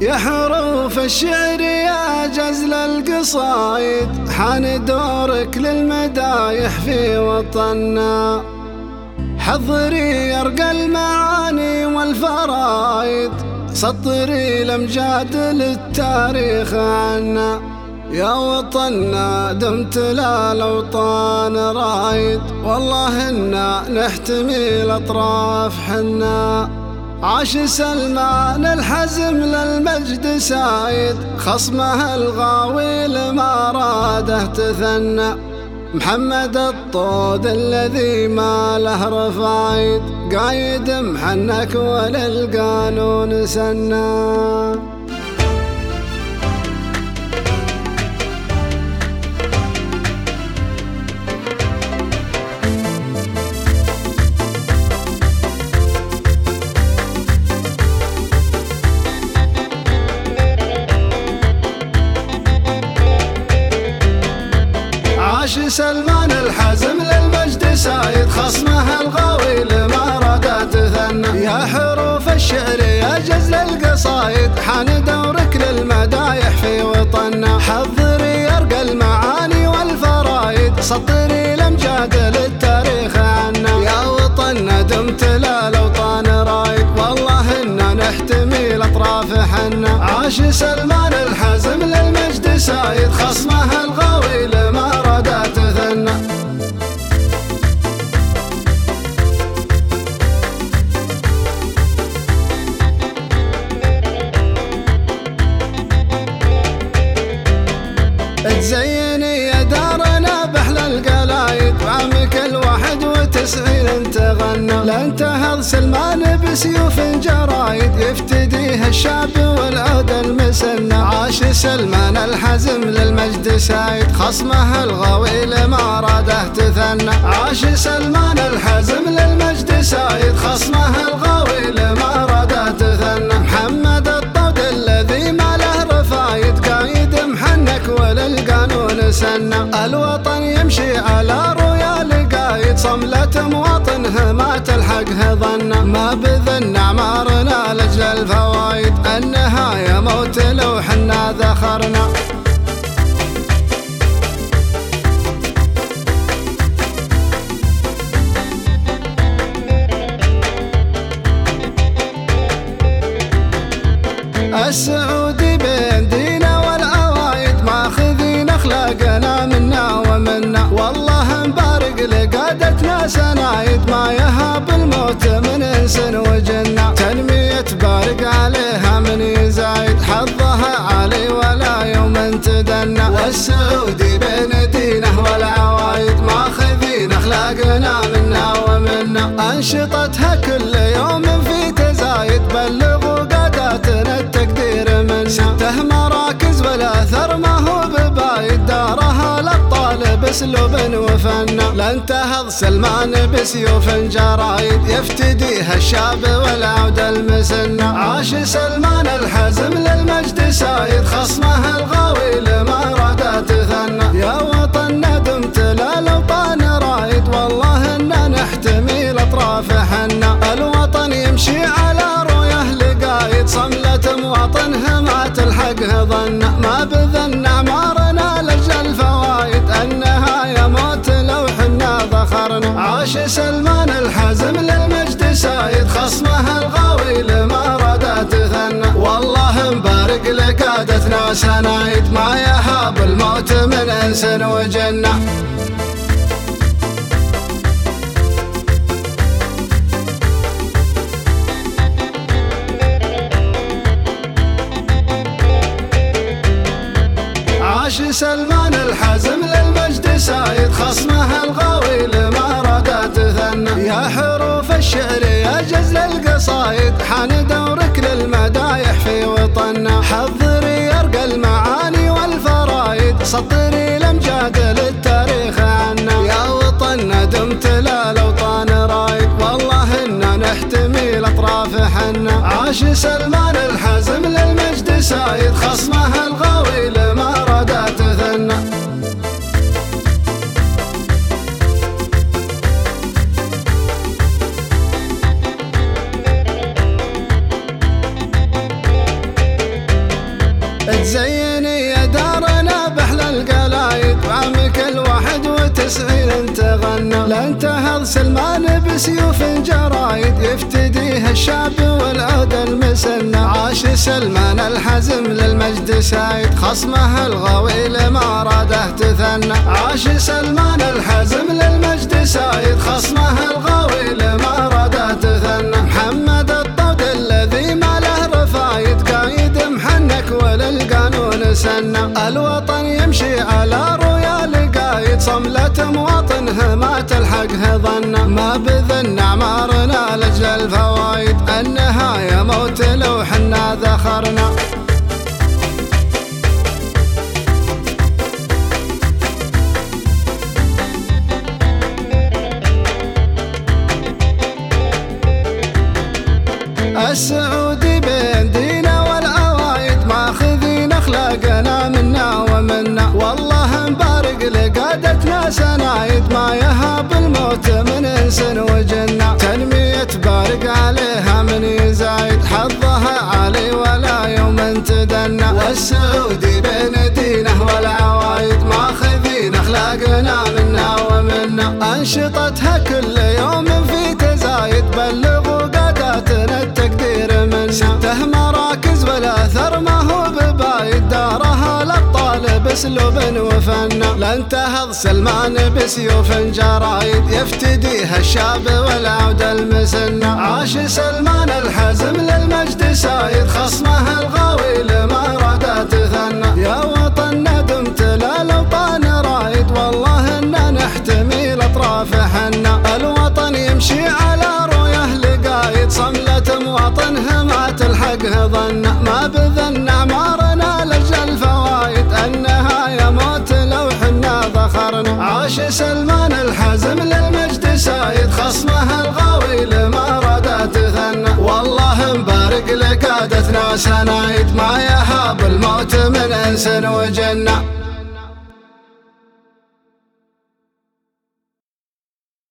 يا حروف الشعر يا جزل القصايد، حان دورك للمدايح في وطننا. حضري يرقى المعاني والفرايد، سطري الأمجاد للتاريخ عنا. يا وطننا دمت للأوطان رايد، والله إنا نحتمي الأطراف حنا. عاش سلمان الحزم للمجد سايد، خصمه الغاوي لما راده تثنى. محمد الطود الذي ما له رفايد، قايد محنك وللقانون سنى. عاش سلمان الحزم للمجد سايد، خصمه الغاوي لما راد تثنى. يا حروف الشعر يا جزل القصايد، حان دورك للمدايح في وطننا. حضري يرقى المعاني والفرايد، سطري الأمجاد للتاريخ عنا. يا وطننا دمت للأوطان رايد، والله إنا نحتمي الأطراف حنا. عاش سلمان الحزم للمجد سايد، خصمه الغاوي لما تزيني يا دارنا بأحلى القلايد، وعمك الواحد وتسعين تغنى. لانتهض سلمان بسيوف جرايد، يفتديها الشعب والعود المسنى. عاش سلمان الحزم للمجد سايد، خصمه الغاوي لما راده تثنى. عاش سلمان الحزم للمجد سايد، خصمه الغاوي لما راده تثنى. محمد الطود الذي ما له رفايد، قايد محنك وللقانون سنة. الوطن يمشي على ريال قايد، صملة مواطنه ما تلحقه ظنه. ما بذن أعمارنا لأجل الفوايد، النهاية موت لو حنا ذخرنا. السعودي بين دينا والعوايد، ماخذين أخلاقنا منا ومنا. والله مبارك لقادتنا سنايد، ما يهاب الموت من إنس وجنة. تنمية بارك عليها من يزايد، حظها عالي ولا يوم تدنى. والسعودي بين دينه والعوايد، ماخذين أخلاقنا منا ومنا. أنشطتها كل يوم في تزايد، بلغوا قاداتنا التقدير منا. 6 مراكز والأثر ما هو ببايد، دارها الأبطال بأسلوب وفنا. لانتهض سلمان بسيوف جرايد، يفتديها الشاب والعود المسنى. عاش سلمان الحزم للمجد سايد، خصمه الغاوي لما راد تثنى. يا وطننا دمت للأوطان رايد، والله إنا نحتمي الأطراف حنا. الوطن يمشي على رؤيه لقايد، صملة مواطنه ما تلحقه ظنه. ما بذن أعمارنا لأجل الفوايد، النهاية موت لو حنا ذخرنا. عاش سلمان الحزم للمجد سايد، خصمه الغاوي لما راد تثنى. والله مبارك لقادتنا سنايد، ما يهاب الموت من إنس وجنة. عاش سلمان الحزم للمجد سايد، خصمه الغاوي لما راد تثنى. يا حروف الشعر يا جزل القصايد، حان دورك للمدايح في وطننا. حضري يرقى المعاني والفرايد، سطري الأمجاد للتاريخ عنا. يا وطننا دمت للأوطان رايد، والله إنا نحتمي الأطراف حنا. عاش سلمان الحزم للمجد سايد، خصمه الغاوي لما راد تثنى. تزيني يا دارنا بأحلى القلايد وعام كل 91 تغنى. لانتهض سلمان بسيوف جرايد يفتديها الشعب والعود المسنى. عاش سلمان الحزم للمجد سايد خصمه الغويل ما راده تثنى. عاش سلمان الحزم للمجد سايد خصمه الغويل ما راده تثنى. محمد الطود الذي ما له رفايد قايد محنك وللقانون سنة. الوطن يمشي على ريال قايد صملة مواطنه ما تلحقه ظنه. ما بذن اعمارنا لاجل الفوايد النهاية موت لو حنا ذخرنا. السعودي بين دينا والعوايد ماخذين اخلاقنا منا ومنا. والله مبارك لقادتنا سنايد ما يهاب الموت من انس وجنة. تنمية بارك عليها من يزايد حظها عالي ولا يوم تدنى. والسعودي بين دينه والعوايد ماخذين اخلاقنا منا ومنا. انشطتها كل يوم في تزايد بلغوا قاداتنا التقدير منا. 6 مراكز والاثر ما هو ببايد دارها الابطال باسلوب وفن. لانتهض سلمان بسيوف جرايد يفتديها الشاب والعود المسنى. عاش سلمان الحزم للمجد سايد خصمه الغاويل ما راده تثنى. يا وطننا دمت للاوطان رايد والله اننا نحتمي الاطراف حنا. الوطن يمشي على رؤيه لقايد صملة مواطنه ما تلحقه ظنه. ما بذن اعمارنا لاجل الفوايد النهاية موت لو حنا ذخرنا. عاش سلمان الحزم للمجد سايد خصمه الغاويل ما راده تثنى. والله مبارك لقادتنا سنايد ما يهاب الموت من انس وجنة.